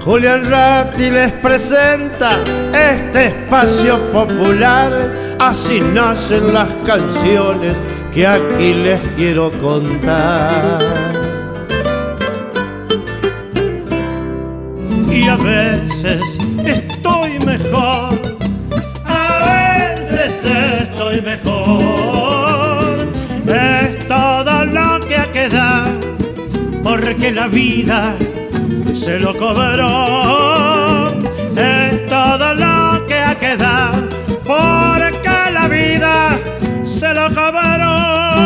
Julián Ratti les presenta este espacio popular. Así nacen las canciones que aquí les quiero contar. Y a veces estoy mejor, a veces estoy mejor. Es todo lo que ha quedado, porque la vida se lo cobró. Es todo lo que ha quedado, porque la vida se lo cobró.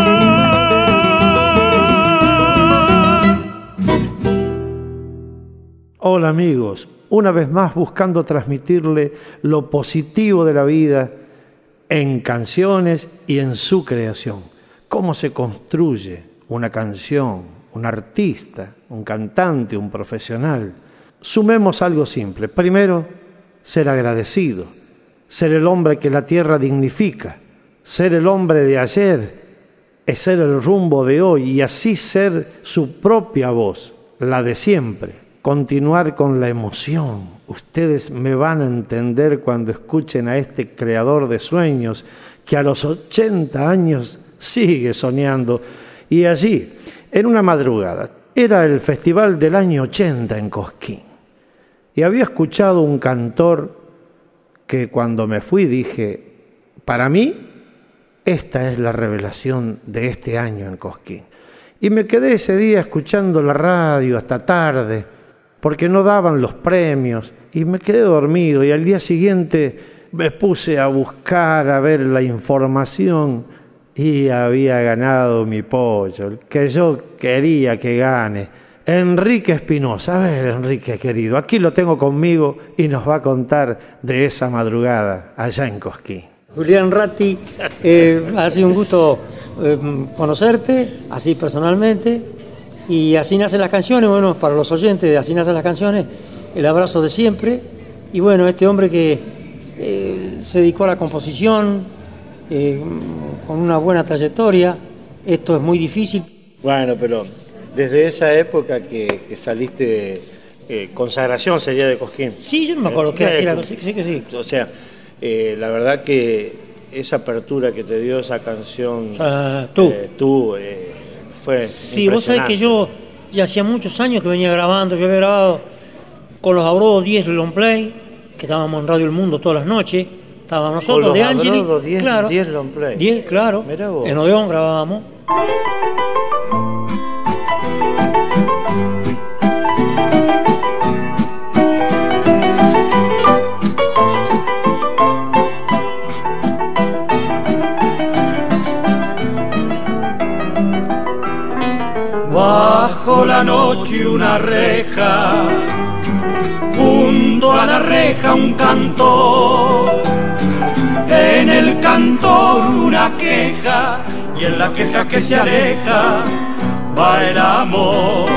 Hola amigos, una vez más buscando transmitirle lo positivo de la vida en canciones y en su creación. Cómo se construye una canción, un artista, un cantante, un profesional. Sumemos algo simple. Primero, ser agradecido, ser el hombre que la tierra dignifica, ser el hombre de ayer, es ser el rumbo de hoy y así ser su propia voz, la de siempre. Continuar con la emoción. Ustedes me van a entender cuando escuchen a este creador de sueños que a los 80 años sigue soñando. Y allí, en una madrugada, era el festival del año 80 en Cosquín. Y había escuchado un cantor que cuando me fui dije, para mí, esta es la revelación de este año en Cosquín. Y me quedé ese día escuchando la radio hasta tarde, porque no daban los premios, y me quedé dormido. Y al día siguiente me puse a buscar, a ver la información, y había ganado mi pollo, el que yo quería que gane, Enrique Espinosa. A ver, Enrique querido, aquí lo tengo conmigo y nos va a contar de esa madrugada allá en Cosquín. Julián Ratti, ha sido un gusto conocerte, así personalmente, y así nacen las canciones. Bueno, para los oyentes de Así nacen las canciones, el abrazo de siempre. Y bueno, este hombre que se dedicó a la composición, con una buena trayectoria, esto es muy difícil. Bueno, pero desde esa época que saliste, consagración sería de Cosquín. Sí, yo no me acuerdo qué hacía, sí que sí. O sea, la verdad que esa apertura que te dio esa canción, fue sí, vos sabés que yo ya hacía muchos años que venía grabando. Yo había grabado con los Abrodos 10 long play, que estábamos en Radio El Mundo todas las noches. Estábamos nosotros de Angeli, 10, claro, 10 long play. 10, claro. En Odeón grabábamos. Bajo la noche una reja, junto a la reja un cantor, en el cantor una queja, y en la queja que se aleja va el amor.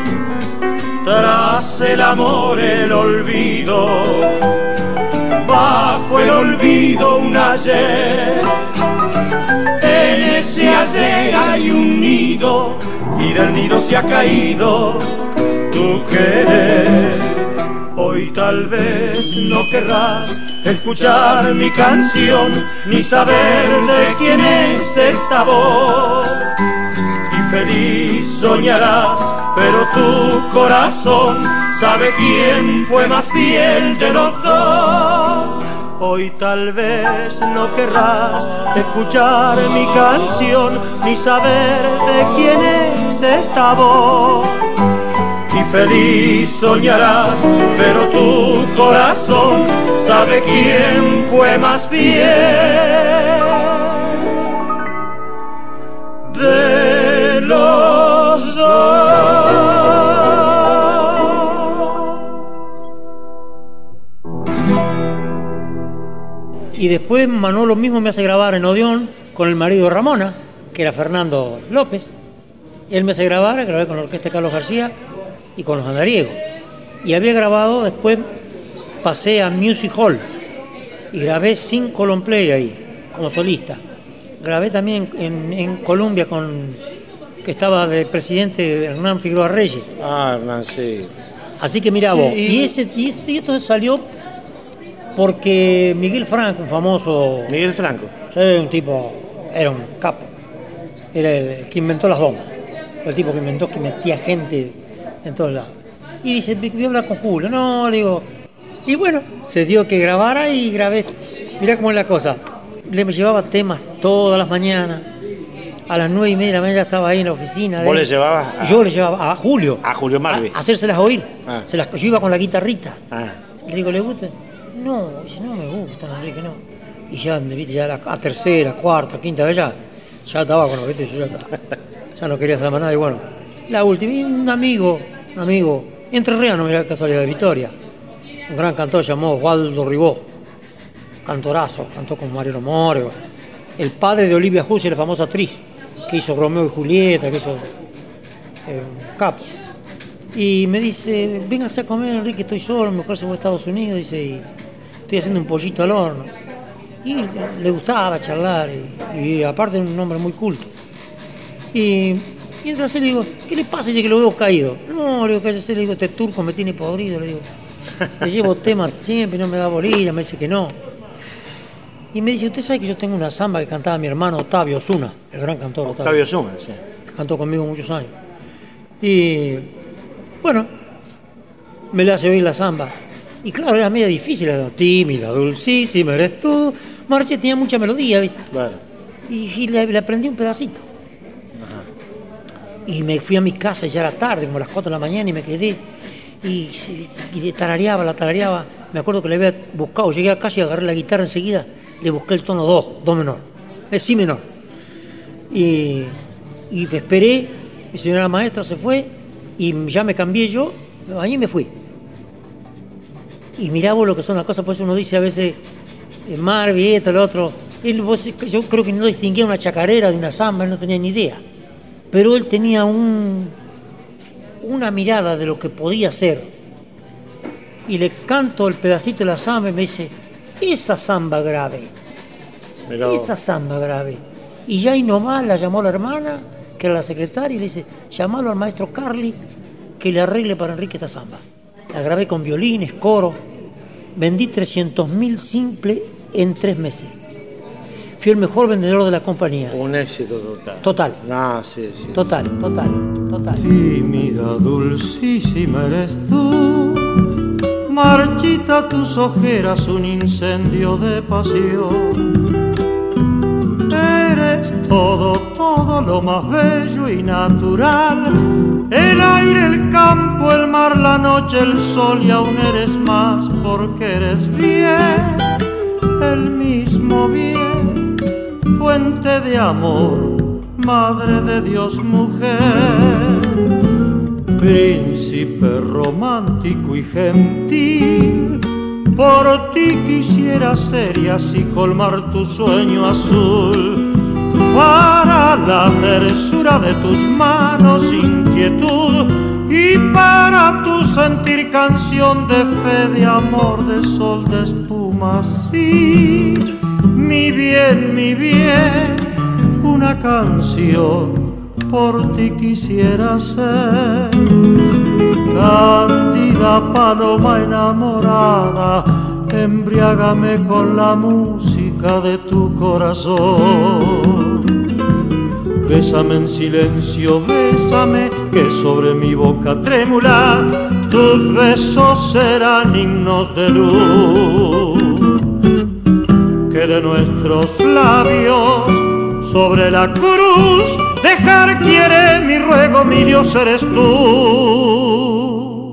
Tras el amor el olvido, bajo el olvido un ayer, en ese ayer hay un nido, y del nido se ha caído tu querer. Hoy tal vez no querrás escuchar mi canción, ni saber de quién es esta voz. Y feliz soñarás, pero tu corazón sabe quién fue más fiel de los dos. Hoy tal vez no querrás escuchar mi canción, ni saber de quién es esta voz. Y feliz soñarás, pero tu corazón sabe quién fue más fiel de los dos. Y después Manolo mismo me hace grabar en Odeón con el marido de Ramona, que era Fernando López. Él me hace grabar, grabé con la orquesta de Carlos García y con los andariegos. Y había grabado, después pasé a Music Hall y grabé 5 long play ahí, como solista. Grabé también en Colombia que estaba de presidente Hernán Figueroa Reyes. Ah, Hernán, sí. Así que mirá vos, y esto salió porque Miguel Franco, un famoso... Miguel Franco. Un tipo, era un capo, era el que inventó las domas, el tipo que metía gente en todos lados. Y dice, voy a hablar con Julio, no, le digo... Y bueno, se dio que grabara y grabé. Mirá cómo es la cosa, me llevaba temas todas las mañanas. A las 9:30 de la mañana estaba ahí en la oficina. ¿Vos le llevabas? Yo le llevaba a Julio. A Julio Marvi. A hacérselas oír. Yo iba con la guitarrita. Le digo, ¿le gusta? No, dice, no me gusta, Enrique, no. Y ya, viste, ya a tercera, cuarta, quinta vez ya estaba con los viste, yo ya no quería saber más nada. Y bueno, la última, y un amigo, entrerriano, mirá casualidad de Victoria. Un gran cantor llamado Waldo Ribó. Cantorazo, cantó con Mariano Moro. El padre de Olivia Hussey, la famosa actriz, que hizo Romeo y Julieta, que hizo capo. Y me dice, véngase a comer, Enrique, estoy solo, mi mujer se fue a Estados Unidos, dice, y estoy haciendo un pollito al horno. Y le gustaba charlar, y aparte era un hombre muy culto. Y entonces le digo, ¿qué le pasa? Dice que lo veo caído. No, le digo, cállese, le digo, este turco me tiene podrido, le digo. Le llevo temas siempre, no me da bolilla, me dice que no. Y me dice, ¿usted sabe que yo tengo una samba que cantaba mi hermano Octavio Osuna, el gran cantor Octavio Osuna, sí. Que cantó conmigo muchos años. Y bueno, me le hace oír la samba. Y claro, era media difícil, era tímida, dulcísima, eres tú. Marche tenía mucha melodía, ¿viste? Claro. Y le aprendí un pedacito. Ajá. Y me fui a mi casa, ya era tarde, como las 4 de la mañana, y me quedé. Y la tarareaba. Me acuerdo que le había buscado, llegué a casa y agarré la guitarra enseguida. Le busqué el tono do menor, si menor. Y esperé, mi señora maestra se fue y ya me cambié yo, allí me fui. Y mirá vos lo que son las cosas, por eso uno dice a veces, Marvi, esto, lo otro. Yo creo que no distinguía una chacarera de una samba, él no tenía ni idea. Pero él tenía una mirada de lo que podía ser. Y le canto el pedacito de la samba y me dice, esa samba grave. Esa samba grave. Y ya y nomás la llamó la hermana, que era la secretaria, y le dice, llamalo al maestro Carli que le arregle para Enrique esta samba. La grabé con violines, coro. Vendí 300.000 simples en 3 meses. Fui el mejor vendedor de la compañía. Un éxito total. Total. Sí. Total. Tímida, dulcísima eres tú. Marchita tus ojeras, un incendio de pasión. Eres todo lo más bello y natural. El aire, el campo, el mar, la noche, el sol, y aún eres más porque eres bien. El mismo bien, fuente de amor, madre de Dios, mujer. Príncipe romántico y gentil, por ti quisiera ser y así colmar tu sueño azul. Para la tersura de tus manos, inquietud, y para tu sentir canción de fe, de amor, de sol, de espuma, sí. Mi bien, una canción por ti quisiera ser. Cándida paloma enamorada, embriágame con la música de tu corazón. Bésame en silencio, bésame, que sobre mi boca trémula tus besos serán himnos de luz. Que de nuestros labios sobre la cruz dejar quiere mi ruego, mi Dios eres tú.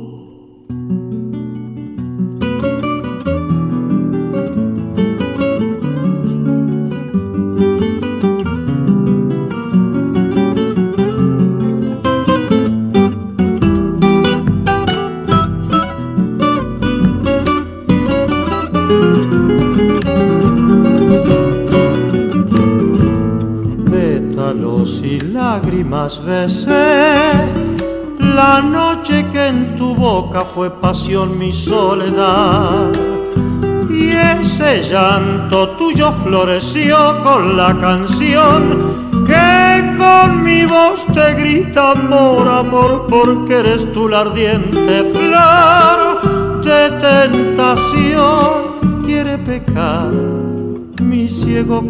Y lágrimas besé la noche que en tu boca fue pasión mi soledad, y ese llanto tuyo floreció con la canción que con mi voz te grita amor, amor, porque eres tú la ardiente flor de tentación. Quiere pecar mi ciego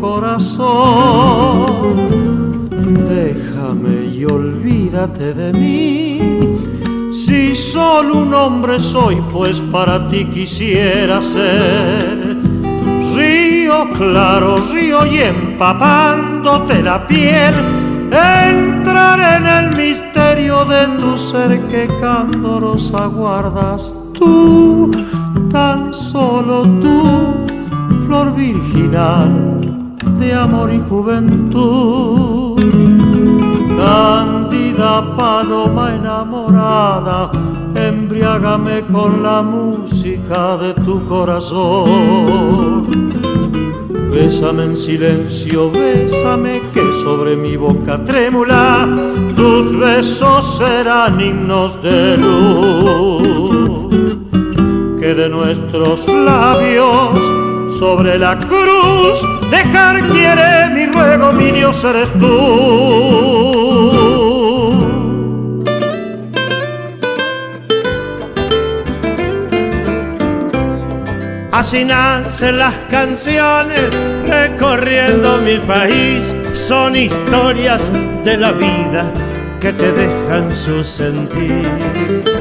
corazón. Déjame y olvídate de mí. Si solo un hombre soy, pues para ti quisiera ser río claro, río y empapándote la piel, entrar en el misterio de tu ser que candorosa guardas tú, tan solo tú, flor virginal de amor y juventud. Cándida paloma enamorada, embriágame con la música de tu corazón. Bésame en silencio, bésame, que sobre mi boca trémula tus besos serán himnos de luz. Que de nuestros labios sobre la cruz dejar quiere mi ruego, mi Dios eres tú. Así nacen las canciones recorriendo mi país, son historias de la vida que te dejan su sentir.